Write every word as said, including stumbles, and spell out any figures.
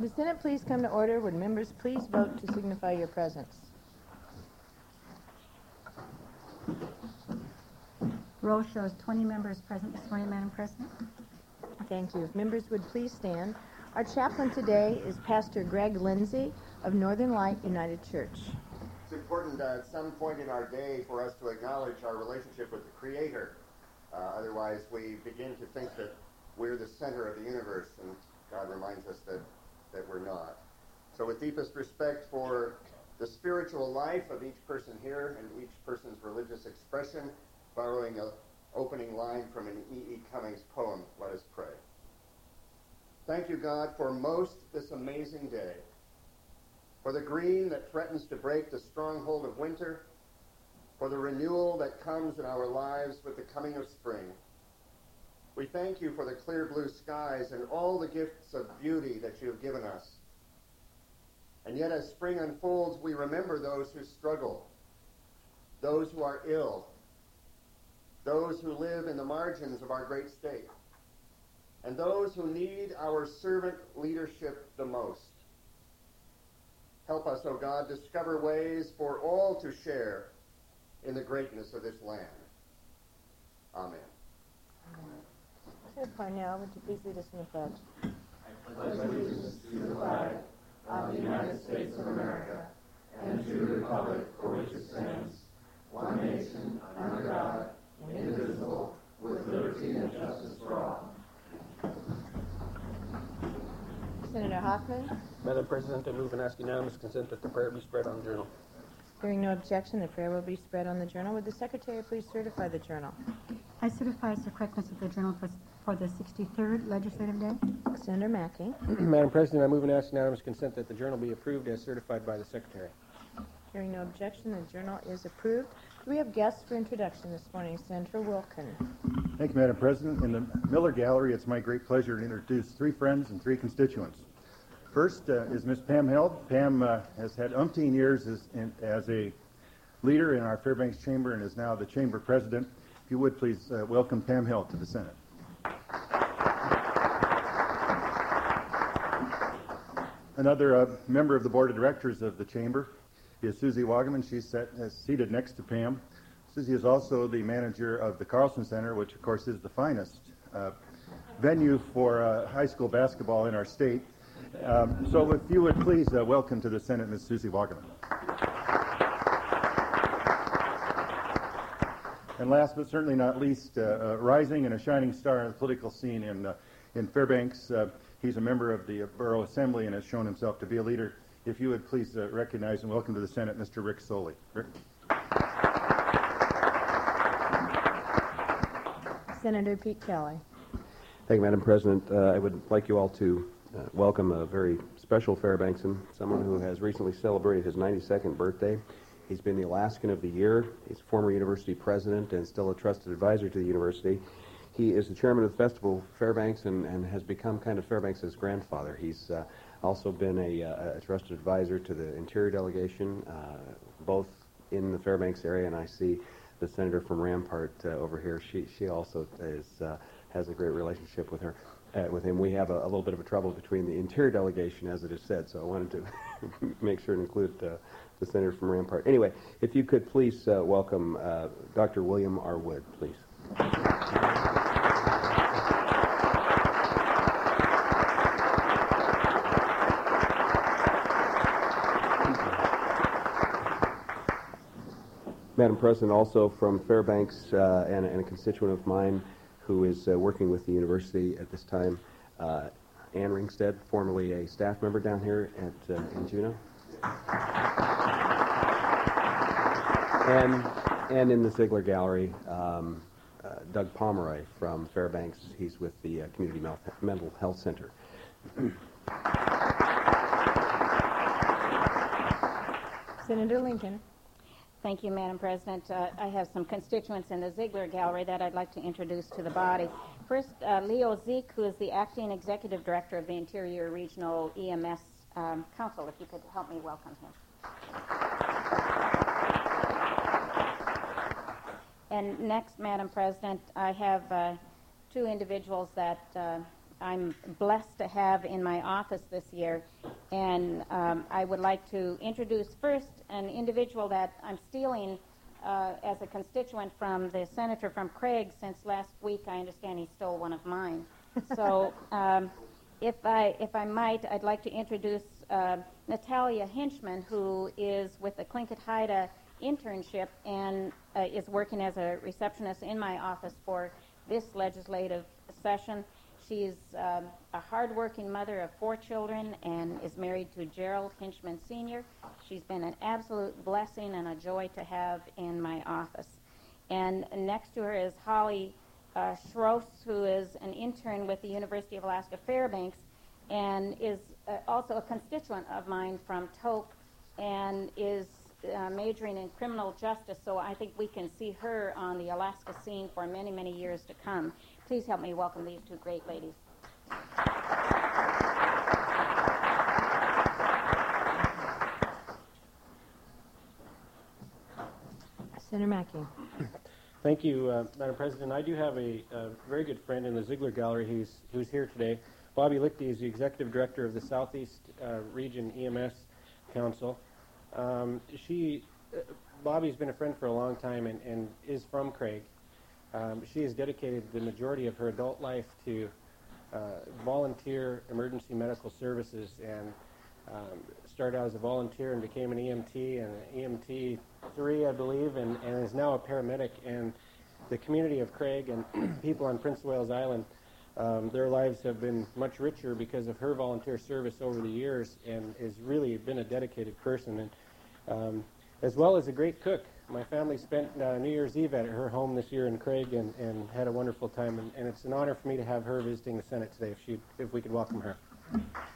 the Senate please come to order? Would members please vote to signify your presence? Roll shows twenty members present this morning, Madam President. Thank you. If members would please stand. Our chaplain today is Pastor Greg Lindsay of Northern Light United Church. It's important uh, at some point in our day for us to acknowledge our relationship with the Creator. Uh, otherwise, we begin to think that we're the center of the universe, and God reminds us that, that we're not. So with deepest respect for the spiritual life of each person here and each person's religious expression, borrowing an opening line from an E E. Cummings poem, let us pray. Thank you, God, for most this amazing day, for the green that threatens to break the stronghold of winter, for the renewal that comes in our lives with the coming of spring. We thank you for the clear blue skies and all the gifts of beauty that you have given us. And yet as spring unfolds, we remember those who struggle, those who are ill, those who live in the margins of our great state, and those who need our servant leadership the most. Help us, O God, discover ways for all to share in the greatness of this land. Amen. Senator Parnell, would you please lead us in the pledge? I pledge allegiance to the flag of the United States of America and to the republic for which it stands, one nation, under God, indivisible, with liberty and justice for all. Senator Hoffman? Madam President, I move and ask unanimous consent that the prayer be spread on the journal. Hearing no objection, the prayer will be spread on the journal. Would the Secretary please certify the journal? I certify the correctness of the journal for, for the sixty-third legislative day. Senator Mackey? Madam President, I move and ask unanimous consent that the journal be approved as certified by the Secretary. Hearing no objection, the journal is approved. Do we have guests for introduction this morning? Senator Wilkin. Thank you, Madam President. In the Miller Gallery, it's my great pleasure to introduce three friends and three constituents. First uh, is Miss Pam Held. Pam uh, has had umpteen years as, in, as a leader in our Fairbanks Chamber and is now the Chamber President. If you would, please uh, welcome Pam Held to the Senate. Another uh, member of the Board of Directors of the Chamber is Susie Wagaman. She's set, uh, seated next to Pam. Susie is also the manager of the Carlson Center, which of course is the finest uh, venue for uh, high school basketball in our state. Um, so if you would please uh, welcome to the Senate Miz Susie Wagaman. And last but certainly not least, uh, uh, rising and a shining star in the political scene in, uh, in Fairbanks. Uh, he's a member of the uh, Borough Assembly and has shown himself to be a leader. If you would please uh, recognize and welcome to the Senate Mister Rick Soley. Rick? Senator Pete Kelly. Thank you, Madam President. Uh, I would like you all to uh, welcome a very special Fairbanksan, someone who has recently celebrated his ninety-second birthday. He's been the Alaskan of the Year. He's former university president and still a trusted advisor to the university. He is the chairman of the Festival of Fairbanks and, and has become kind of Fairbanks' grandfather. He's uh, also been a, a trusted advisor to the Interior Delegation, uh, both in the Fairbanks area, and I see the senator from Rampart uh, over here. She she also is uh, has a great relationship with her, uh, with him. We have a, a little bit of a trouble between the Interior Delegation, as it is said, so I wanted to make sure to include uh, the senator from Rampart. Anyway, if you could please uh, welcome uh, Doctor William R. Wood, please. Madam President, also from Fairbanks uh, and, and a constituent of mine who is uh, working with the university at this time, uh, Ann Ringstead, formerly a staff member down here at uh, in Juneau. And, and in the Ziegler Gallery, um, uh, Doug Pomeroy from Fairbanks. He's with the uh, Community Mel- Mental Health Center. Senator Lincoln. Thank you, Madam President. Uh, I have some constituents in the Ziegler Gallery that I'd like to introduce to the body. First, uh, Leo Zeek, who is the acting executive director of the Interior Regional E M S um, Council. If you could help me welcome him. And next, Madam President, I have uh, two individuals that uh, I'm blessed to have in my office this year. And um, I would like to introduce first an individual that I'm stealing uh, as a constituent from the senator from Craig, since last week I understand he stole one of mine. So um, if I if I might, I'd like to introduce uh, Natalia Hinchman, who is with the Tlingit Haida internship and uh, is working as a receptionist in my office for this legislative session. She's um, a hardworking mother of four children and is married to Gerald Hinchman Senior She's been an absolute blessing and a joy to have in my office. And next to her is Holly uh, Schroes, who is an intern with the University of Alaska Fairbanks and is uh, also a constituent of mine from Tok and is uh, majoring in criminal justice, so I think we can see her on the Alaska scene for many, many years to come. Please help me welcome these two great ladies. Senator Mackey. Thank you, uh, Madam President. I do have a, a very good friend in the Ziegler Gallery who's, who's here today. Bobby Lichty is the Executive Director of the Southeast uh, Region E M S Council. Um, she, uh, Bobby's been a friend for a long time and, and is from Craig. Um, she has dedicated the majority of her adult life to uh, volunteer emergency medical services and um, started out as a volunteer and became an E M T and an E M T three, I believe, and, and is now a paramedic. And the community of Craig and people on Prince of Wales Island, um, their lives have been much richer because of her volunteer service over the years, and has really been a dedicated person, and um, as well as a great cook. My family spent uh, New Year's Eve at her home this year in Craig and, and had a wonderful time, and, and it's an honor for me to have her visiting the Senate today. If she, if we could welcome her.